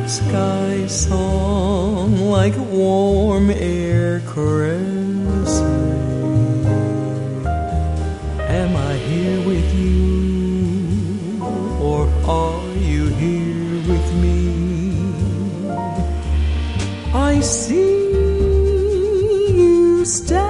sky song like warm air caressing. Am I here with you, or are you here with me? I see you stand